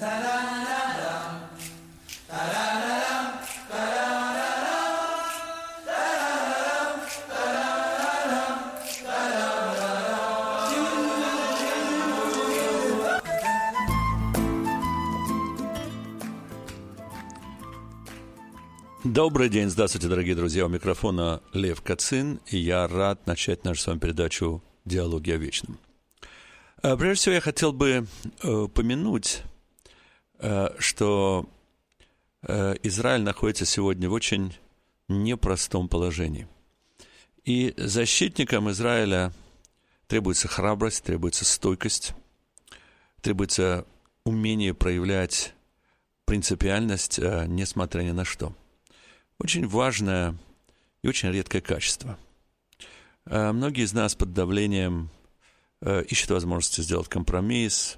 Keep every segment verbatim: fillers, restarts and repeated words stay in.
Добрый день, здравствуйте, дорогие друзья, у микрофона Лев Кацин, и я рад начать нашу с вами передачу «Диалоги о вечном». Прежде всего, я хотел бы упомянуть, что Израиль находится сегодня в очень непростом положении. И защитникам Израиля требуется храбрость, требуется стойкость, требуется умение проявлять принципиальность, несмотря ни на что. Очень важное и очень редкое качество. Многие из нас под давлением ищут возможности сделать компромисс,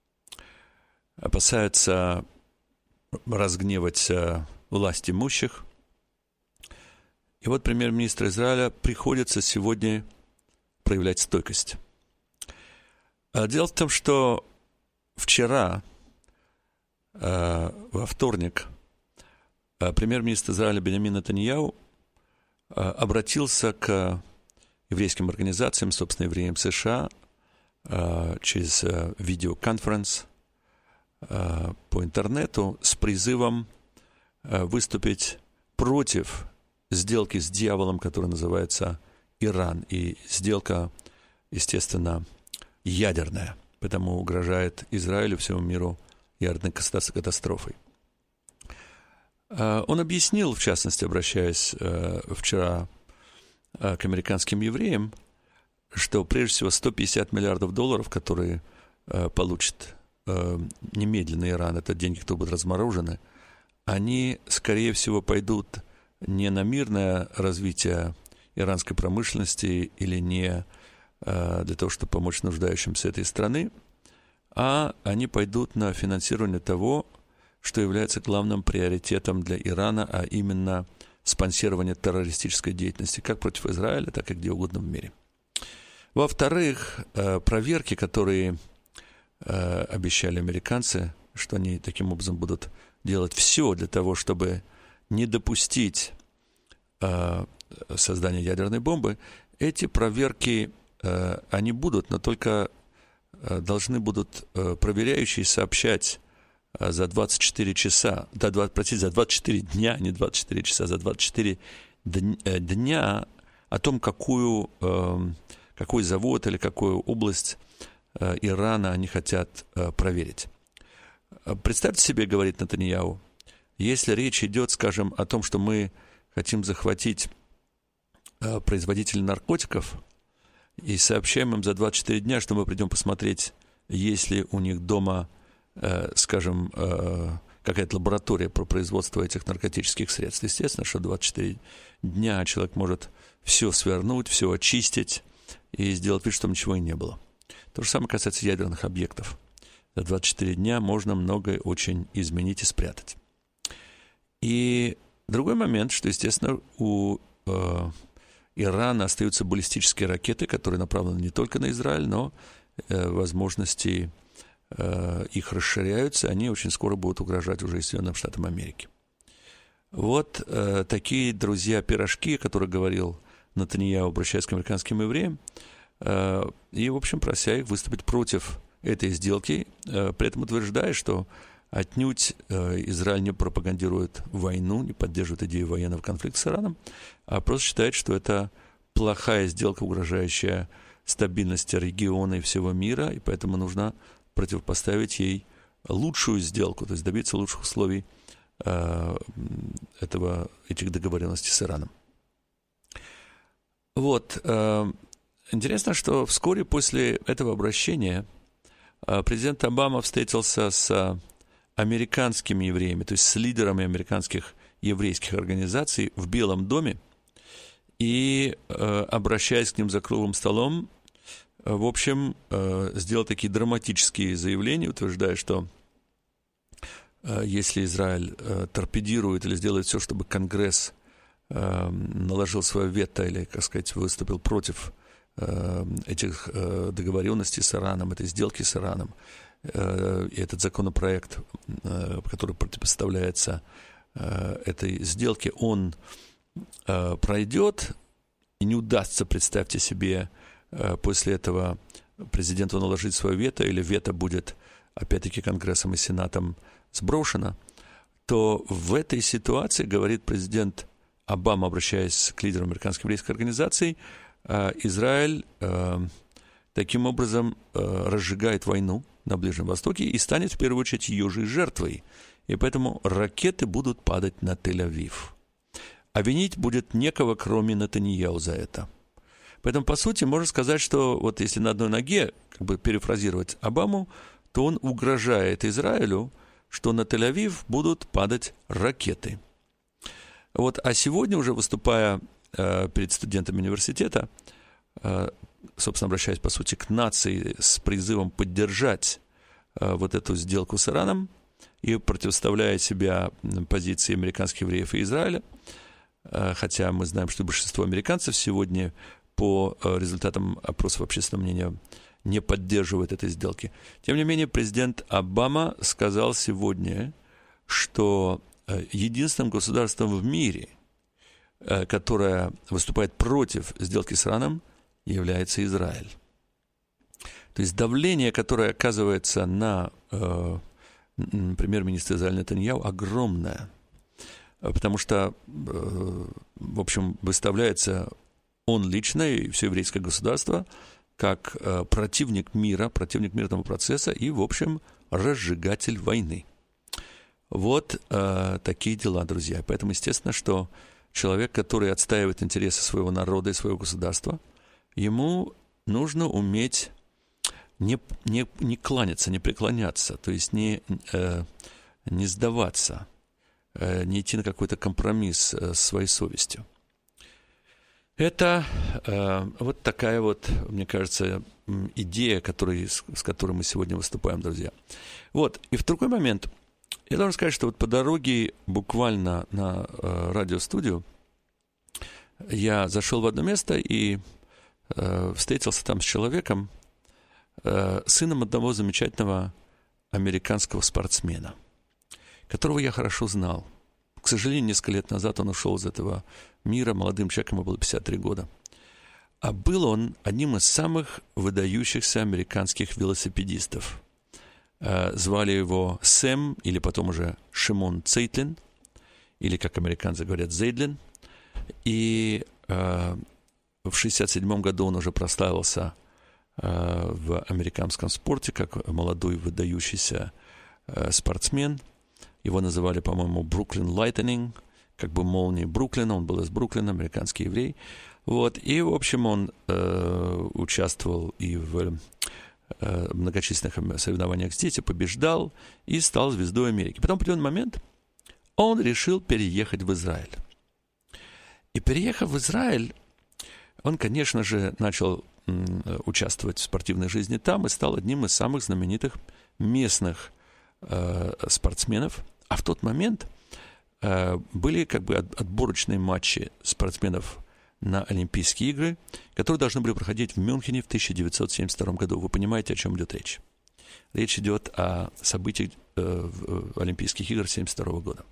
опасаются разгневать власть имущих. И вот премьер-министр Израиля приходится сегодня проявлять стойкость. Дело в том, что вчера, во вторник, премьер-министр Израиля Биньямин Нетаньяху обратился к еврейским организациям, собственно, евреям США, через видеоконференс по интернету с призывом выступить против сделки с дьяволом, которая называется Иран. И сделка, естественно, ядерная, поэтому угрожает Израилю, всему миру ядерной катастрофой. Он объяснил, в частности, обращаясь вчера к американским евреям, что прежде всего сто пятьдесят миллиардов долларов, которые получит немедленно Иран, это деньги, которые будут разморожены, они, скорее всего, пойдут не на мирное развитие иранской промышленности или не для того, чтобы помочь нуждающимся этой страны, а они пойдут на финансирование того, что является главным приоритетом для Ирана, а именно спонсирование террористической деятельности как против Израиля, так и где угодно в мире. Во-вторых, проверки, которые обещали американцы, что они таким образом будут делать все для того, чтобы не допустить создания ядерной бомбы, эти проверки, они будут, но только должны будут проверяющие сообщать за двадцать четыре часа, да, простите, за двадцать четыре дня, не двадцать четыре часа, за двадцать четыре дня о том, какую, какой завод или какую область Ирана они хотят проверить. Представьте себе, говорит Нетаньяху, если речь идет, скажем, о том, что мы хотим захватить производителей наркотиков и сообщаем им за двадцать четыре дня, что мы придем посмотреть, есть ли у них дома, скажем, какая-то лаборатория по производству этих наркотических средств. Естественно, что двадцать четыре дня человек может все свернуть, все очистить и сделать вид, что ничего и не было. То же самое касается ядерных объектов. За двадцать четыре дня можно многое очень изменить и спрятать. И другой момент, что, естественно, у э, Ирана остаются баллистические ракеты, которые направлены не только на Израиль, но э, возможности э, их расширяются, они очень скоро будут угрожать уже и Соединенным Штатам Америки. Вот э, такие, друзья, пирожки, о которых говорил Нетаньяху, обращаясь к американским евреям, э, и, в общем, прося их выступить против этой сделки, э, при этом утверждая, что отнюдь э, Израиль не пропагандирует войну, не поддерживает идею военного конфликта с Ираном, а просто считает, что это плохая сделка, угрожающая стабильности региона и всего мира, и поэтому нужно противопоставить ей лучшую сделку, то есть добиться лучших условий э, этого, этих договоренностей с Ираном. Вот. Э, интересно, что вскоре после этого обращения э, президент Обама встретился с американскими евреями, то есть с лидерами американских еврейских организаций в Белом доме, и, э, обращаясь к ним за круглым столом, э, в общем, э, сделал такие драматические заявления, утверждая, что э, если Израиль э, торпедирует или сделает все, чтобы Конгресс э, наложил свое вето или, как сказать, выступил против э, этих э, договоренностей с Ираном, этой сделки с Ираном, этот законопроект, который противопоставляется этой сделке, он пройдет, и не удастся, представьте себе, после этого президенту наложить свое вето, или вето будет, опять-таки, Конгрессом и Сенатом сброшено, то в этой ситуации, говорит президент Обама, обращаясь к лидерам американской еврейской организации, Израиль таким образом разжигает войну на Ближнем Востоке и станет в первую очередь ее же жертвой. И поэтому ракеты будут падать на Тель-Авив. А винить будет некого, кроме Нетаньяху, за это. Поэтому, по сути, можно сказать, что вот если на одной ноге, как бы перефразировать Обаму, то он угрожает Израилю, что на Тель-Авив будут падать ракеты. Вот, а сегодня, уже выступая э, перед студентами университета, э, собственно, обращаясь, по сути, к нации с призывом поддержать э, вот эту сделку с Ираном и противоставляя себя позиции американских евреев и Израиля, э, хотя мы знаем, что большинство американцев сегодня по э, результатам опросов общественного мнения не поддерживает этой сделки. Тем не менее, президент Обама сказал сегодня, что единственным государством в мире, которое выступает против сделки с Ираном, является Израиль. То есть давление, которое оказывается на э, премьер-министра Израиля Нетаньяху, огромное, потому что, э, в общем, выставляется он лично и все еврейское государство как э, противник мира, противник мирного процесса и, в общем, разжигатель войны. Вот э, такие дела, друзья. Поэтому, естественно, что человек, который отстаивает интересы своего народа и своего государства, ему нужно уметь не, не, не кланяться, не преклоняться, то есть не, э, не сдаваться, э, не идти на какой-то компромисс э, с своей совестью. Это э, вот такая вот, мне кажется, идея, который, с, с которой мы сегодня выступаем, друзья. Вот, и в другой момент я должен сказать, что вот по дороге буквально на э, радиостудию я зашел в одно место и э, встретился там с человеком, э, сыном одного замечательного американского спортсмена, которого я хорошо знал. К сожалению, несколько лет назад он ушел из этого мира, молодым человеком, ему было пятьдесят три года. А был он одним из самых выдающихся американских велосипедистов. Звали его Сэм, или потом уже Шимон Цейтлин, или, как американцы говорят, Зейдлин. И э, в шестьдесят седьмом году он уже прославился э, в американском спорте как молодой выдающийся э, спортсмен. Его называли, по-моему, Бруклин Лайтнинг, как бы молнией Бруклина. Он был из Бруклина, американский еврей. Вот. И, в общем, он э, участвовал и в многочисленных соревнованиях с детьми, побеждал и стал звездой Америки. Потом в определенный момент он решил переехать в Израиль. И переехав в Израиль, он, конечно же, начал участвовать в спортивной жизни там и стал одним из самых знаменитых местных э, спортсменов. А в тот момент э, были как бы отборочные матчи спортсменов на Олимпийские игры, которые должны были проходить в Мюнхене в тысяча девятьсот семьдесят втором году. Вы понимаете, о чем идет речь? Речь идет о событиях э, Олимпийских игр семьдесят второго года.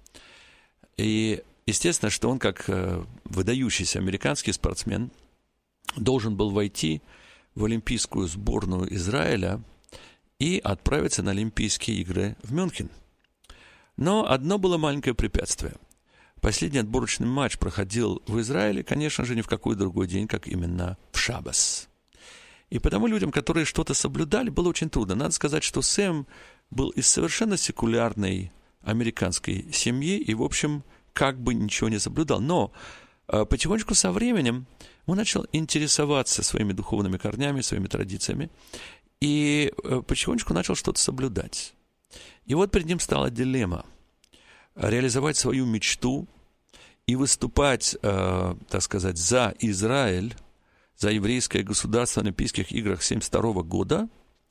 И естественно, что он, как э, выдающийся американский спортсмен, должен был войти в олимпийскую сборную Израиля и отправиться на Олимпийские игры в Мюнхен. Но одно было маленькое препятствие. Последний отборочный матч проходил в Израиле, конечно же, ни в какой другой день, как именно в Шаббас. И потому людям, которые что-то соблюдали, было очень трудно. Надо сказать, что Сэм был из совершенно секулярной американской семьи и, в общем, как бы ничего не соблюдал. Но э, потихонечку со временем он начал интересоваться своими духовными корнями, своими традициями, и э, потихонечку начал что-то соблюдать. И вот перед ним стала дилемма. Реализовать свою мечту и выступать, э, так сказать, за Израиль, за еврейское государство на Олимпийских играх семьдесят второго года,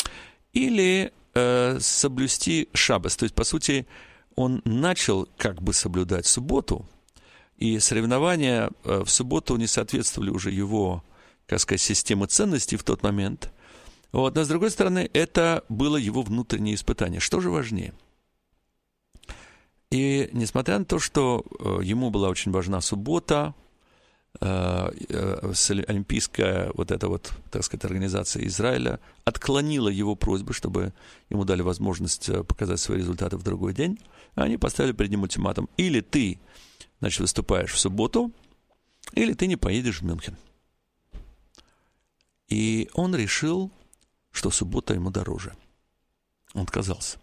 или э, соблюсти шаббас. То есть, по сути, он начал как бы соблюдать субботу, и соревнования э, в субботу не соответствовали уже его, как сказать, системе ценностей в тот момент, Вот. Но, с другой стороны, это было его внутреннее испытание. Что же важнее? И несмотря на то, что ему была очень важна суббота, олимпийская вот эта вот, так сказать, организация Израиля отклонила его просьбы, чтобы ему дали возможность показать свои результаты в другой день. Они поставили перед ним ультиматум: или ты, значит, выступаешь в субботу, или ты не поедешь в Мюнхен. И он решил, что суббота ему дороже. Он отказался.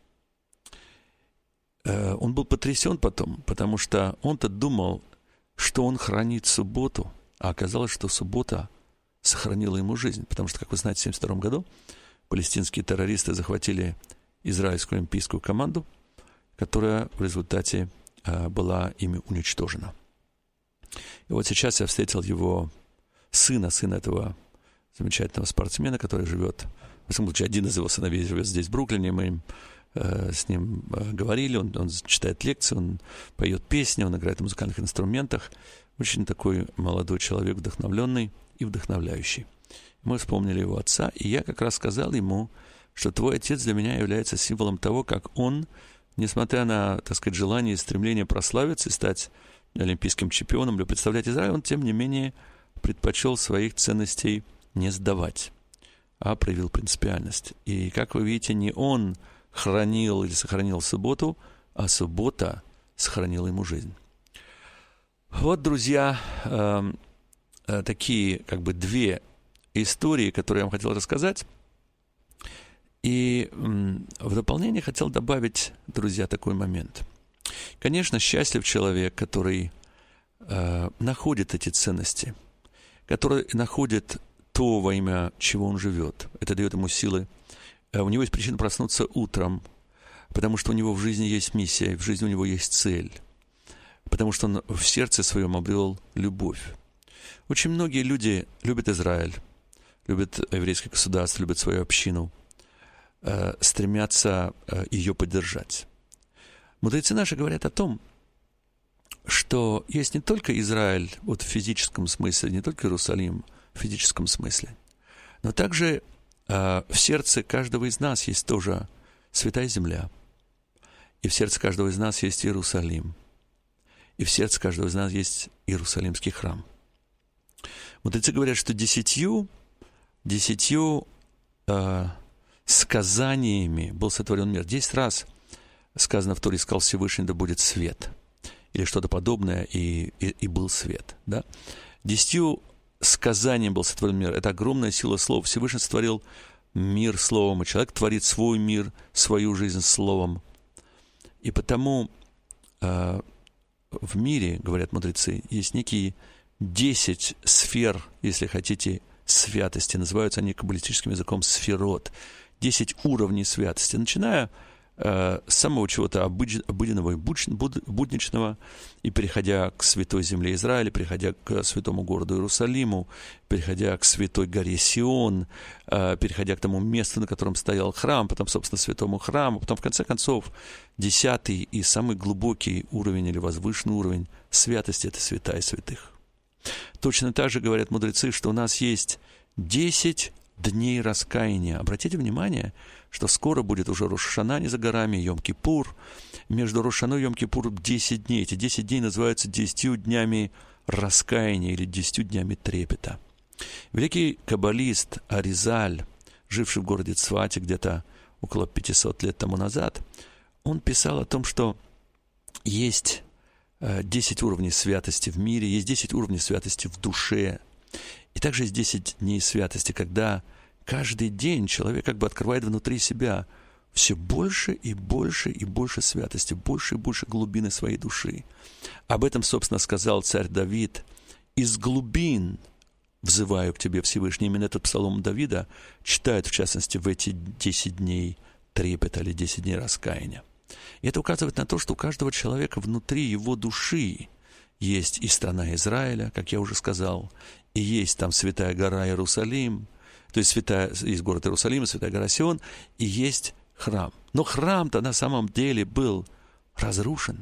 Он был потрясен потом, потому что он-то думал, что он хранит субботу, а оказалось, что суббота сохранила ему жизнь. Потому что, как вы знаете, в тысяча девятьсот семьдесят втором году палестинские террористы захватили израильскую олимпийскую команду, которая в результате была ими уничтожена. И вот сейчас я встретил его сына, сына этого замечательного спортсмена, который живет, в этом случае один из его сыновей живет здесь, в Бруклине. Мы э, с ним э, говорили, он, он читает лекции, он поет песни, он играет на музыкальных инструментах. Очень такой молодой человек, вдохновленный и вдохновляющий. Мы вспомнили его отца, и я как раз сказал ему, что твой отец для меня является символом того, как он, несмотря на, так сказать, желание и стремление прославиться и стать олимпийским чемпионом или представлять Израиль, он, тем не менее, предпочел своих ценностей не сдавать, а проявил принципиальность. И, как вы видите, не он хранил или сохранил субботу, а суббота сохранила ему жизнь. Вот, друзья, э, э, такие как бы две истории, которые я вам хотел рассказать. И э, в дополнение хотел добавить, друзья, такой момент. Конечно, счастлив человек, который э, находит эти ценности, который находит то, во имя чего он живет. Это дает ему силы. У него есть причина проснуться утром, потому что у него в жизни есть миссия, в жизни у него есть цель, потому что он в сердце своем обрел любовь. Очень многие люди любят Израиль, любят еврейское государство, любят свою общину, стремятся ее поддержать. Мудрецы наши говорят о том, что есть не только Израиль вот в физическом смысле, не только Иерусалим в физическом смысле, но также э, в сердце каждого из нас есть тоже святая земля, и в сердце каждого из нас есть Иерусалим, и в сердце каждого из нас есть Иерусалимский храм. Мудрецы говорят, что десятью, десятью э, сказаниями был сотворен мир. Десять раз сказано в Торе, сказал Всевышний, да будет свет, или что-то подобное, и, и, и был свет. Да? Десятью сказанием был сотворен мир. Это огромная сила слова. Всевышний сотворил мир словом, и человек творит свой мир, свою жизнь словом. И потому э, в мире, говорят мудрецы, есть некие десять сфер, если хотите, святости. Называются они каббалистическим языком сферот. Десять уровней святости. Начиная с самого чего-то обыденного и будничного, и переходя к святой земле Израиля, переходя к святому городу Иерусалиму, переходя к святой горе Сион, переходя к тому месту, на котором стоял храм, потом, собственно, святому храму, потом, в конце концов, десятый и самый глубокий уровень или возвышенный уровень святости – это святая святых. Точно так же говорят мудрецы, что у нас есть десять дней раскаяния. Обратите внимание, что скоро будет уже Рош ха-Шана не за горами, Йом-Кипур. Между Рош ха-Шаной и Йом-Кипуром десять дней. Эти десять дней называются десятью днями раскаяния или десятью днями трепета. Великий каббалист Аризаль, живший в городе Цфате где-то около пятьсот лет тому назад, он писал о том, что есть десять уровней святости в мире, есть десять уровней святости в душе. И также есть десять дней святости, когда каждый день человек как бы открывает внутри себя все больше и больше и больше святости, больше и больше глубины своей души. Об этом, собственно, сказал царь Давид: «Из глубин взываю к тебе, Всевышний». Именно этот псалом Давида читают, в частности, в эти десять дней трепета или десять дней раскаяния. И это указывает на то, что у каждого человека внутри его души есть и страна Израиля, как я уже сказал, и есть там святая гора Иерусалим, то есть святая, есть город Иерусалим, святая гора Сион, и есть храм. Но храм-то на самом деле был разрушен.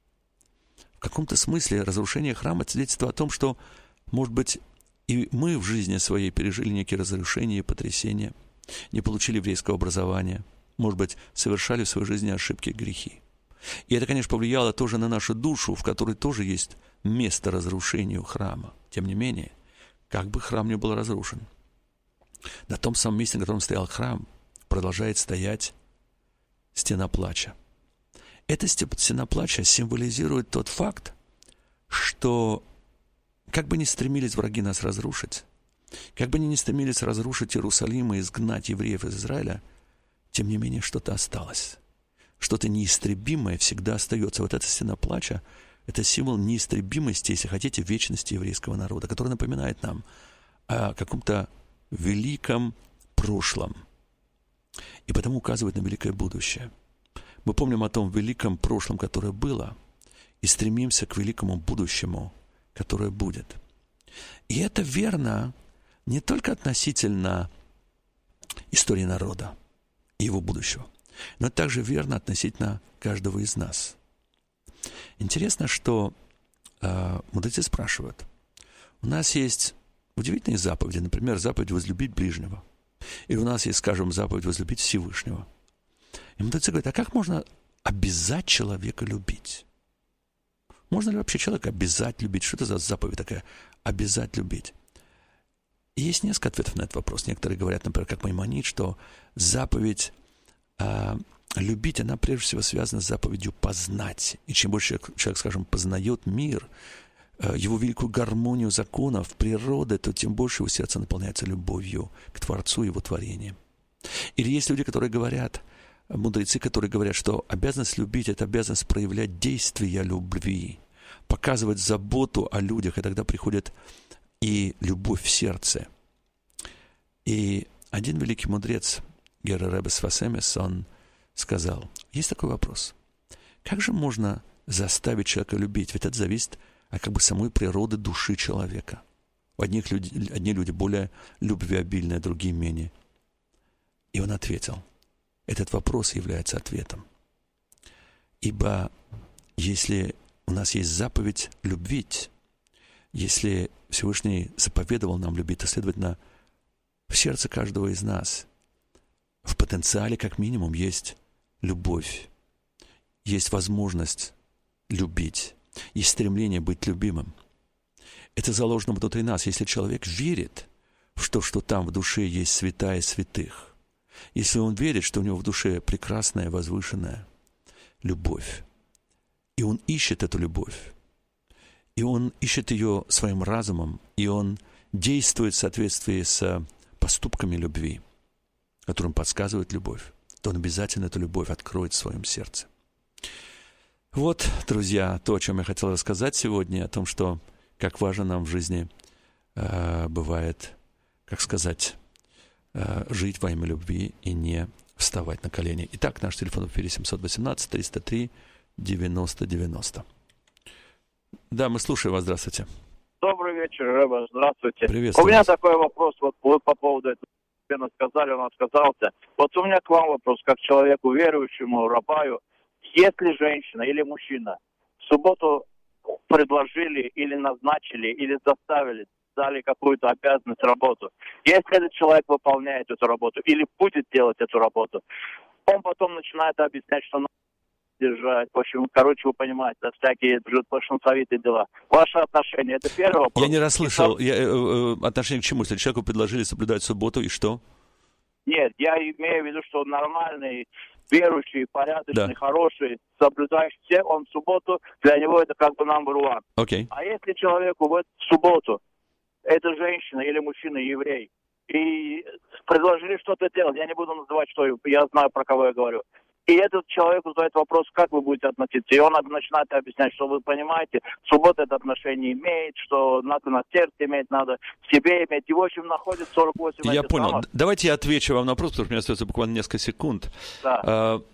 В каком-то смысле разрушение храма — это свидетельство о том, что, может быть, и мы в жизни своей пережили некие разрушения и потрясения. не получили еврейского образования, может быть, совершали в своей жизни ошибки, грехи. И это, конечно, повлияло тоже на нашу душу, в которой тоже есть место разрушению храма. Тем не менее, как бы храм ни был разрушен, на том самом месте, на котором стоял храм, продолжает стоять стена плача. Эта стена плача символизирует тот факт, что как бы ни стремились враги нас разрушить, как бы они ни стремились разрушить Иерусалим и изгнать евреев из Израиля, тем не менее что-то осталось. Что-то неистребимое всегда остается. Вот эта стена плача — это символ неистребимости, если хотите, вечности еврейского народа, который напоминает нам о каком-то великом прошлом и потому указывает на великое будущее. Мы помним о том великом прошлом, которое было, и стремимся к великому будущему, которое будет. И это верно не только относительно истории народа и его будущего, но это также верно относительно каждого из нас. Интересно, что э, мудрецы спрашивают. У нас есть удивительные заповеди, например, заповедь возлюбить ближнего. Или у нас есть, скажем, заповедь возлюбить Всевышнего. И мудрецы говорят, а как можно обязать человека любить? Можно ли вообще человека обязать любить? Что это за заповедь такая? Обязать любить. И есть несколько ответов на этот вопрос. Некоторые говорят, например, как Маймонид, что заповедь э, любить, она прежде всего связана с заповедью познать. И чем больше человек, скажем, познает мир, э, его великую гармонию законов, природы, то тем больше его сердце наполняется любовью к Творцу и его творениям. Или есть люди, которые говорят, мудрецы, которые говорят, что обязанность любить — это обязанность проявлять действия любви, показывать заботу о людях, и тогда приходит и любовь в сердце. И один великий мудрец, Герер Ребе Сфас Эмес, он сказал, есть такой вопрос. Как же можно заставить человека любить? Ведь это зависит от как бы самой природы души человека. У одних люди, одни люди более любвеобильные, другие менее. И он ответил, этот вопрос является ответом. Ибо если у нас есть заповедь любить, если Всевышний заповедовал нам любить, то, следовательно, в сердце каждого из нас в потенциале как минимум есть любовь, есть возможность любить, есть стремление быть любимым. Это заложено внутри нас. Если человек верит в то, что там в душе есть святая святых, если он верит, что у него в душе прекрасная, возвышенная любовь, и он ищет эту любовь, и он ищет ее своим разумом, и он действует в соответствии с поступками любви, которым подсказывает любовь, то он обязательно эту любовь откроет в своем сердце. Вот, друзья, то, о чем я хотел рассказать сегодня, о том, что как важно нам в жизни э, бывает, как сказать, э, жить во имя любви и не вставать на колени. Итак, наш телефон в эфире семь один восемь триста три девяносто девяносто. Да, мы слушаем вас. Здравствуйте. Добрый вечер, Ребе. Здравствуйте. Приветствую. У меня вас. такой вопрос, вот вы по поводу этого сказали, он отказался. Вот у меня к вам вопрос, как человеку верующему, рабаю. Если женщина или мужчина в субботу предложили или назначили, или заставили, дали какую-то обязанность, работу, если этот человек выполняет эту работу или будет делать эту работу, он потом начинает объяснять, что надо держать, в общем, короче, вы понимаете, да, всякие большинцовитые дела. Ваши отношения, это первый вопрос. Я не расслышал. Я, э, э, отношение к чему? Если человеку предложили соблюдать субботу, и что? Нет, я имею в виду, что нормальный, верующий, порядочный, да. хороший, соблюдающий все, он в субботу, для него это как бы number one. Okay. А если человеку в эту субботу, это женщина или мужчина, еврей, и предложили что-то делать, я не буду называть, что я знаю, про кого я говорю, и этот человек задает вопрос, как вы будете относиться, и он начинает объяснять, что вы понимаете, суббота это отношение имеет, что надо на сердце иметь, надо в себе иметь, и в общем находит сорок восемь. Я понял. Самых. Давайте я отвечу вам на вопрос, потому что у меня остается буквально несколько секунд. Да.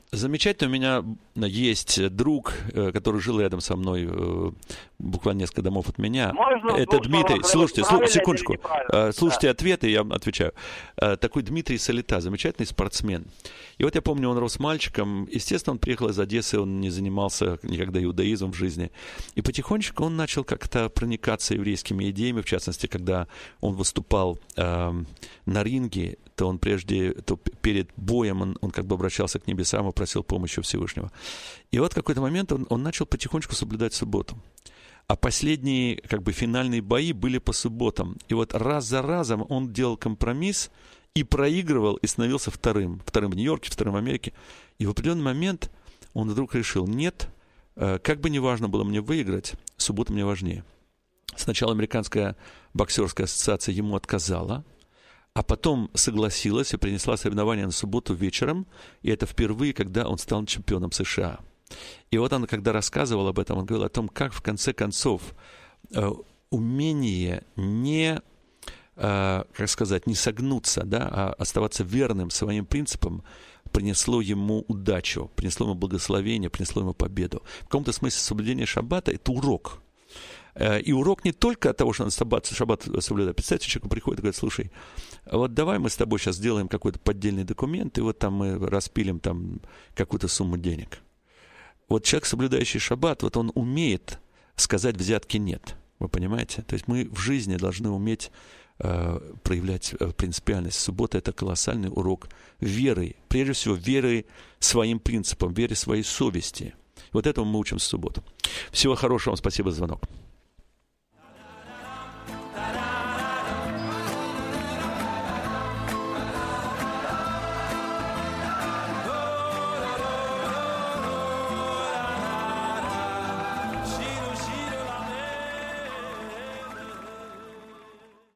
Замечательно. У меня есть друг, который жил рядом со мной, буквально несколько домов от меня. Можно это Дмитрий. Слушайте, слу, секундочку. Слушайте да. ответы, я отвечаю. Такой Дмитрий Солита, замечательный спортсмен. И вот я помню, он рос мальчиком. Естественно, он приехал из Одессы, он не занимался никогда иудаизмом в жизни. И потихонечку он начал как-то проникаться еврейскими идеями, в частности, когда он выступал э, на ринге, то он прежде, то перед боем он, он как бы обращался к небесам и просил помощи Всевышнего. И вот в какой-то момент он, он начал потихонечку соблюдать субботу. А последние, как бы, финальные бои были по субботам. И вот раз за разом он делал компромисс и проигрывал, и становился вторым. Вторым в Нью-Йорке, вторым в Америке. И в определенный момент он вдруг решил, нет, как бы ни важно было мне выиграть, суббота мне важнее. Сначала Американская боксерская ассоциация ему отказала, а потом согласилась и принесла соревнования на субботу вечером. И это впервые, когда он стал чемпионом США. И вот он, когда рассказывал об этом, он говорил о том, как в конце концов умение не... как сказать, не согнуться, да, а оставаться верным своим принципам, принесло ему удачу, принесло ему благословение, принесло ему победу. В каком-то смысле соблюдение шаббата – это урок. И урок не только от того, что надо шаббат, шаббат соблюдать. Представьте, человек приходит и говорит, слушай, вот давай мы с тобой сейчас сделаем какой-то поддельный документ, и вот там мы распилим там какую-то сумму денег. Вот человек, соблюдающий шаббат, вот он умеет сказать взятки «нет». Вы понимаете? То есть мы в жизни должны уметь проявлять принципиальность. Суббота – это колоссальный урок веры. Прежде всего, веры своим принципам, веры своей совести. Вот этому мы учимся в субботу. Всего хорошего вам. Спасибо за звонок.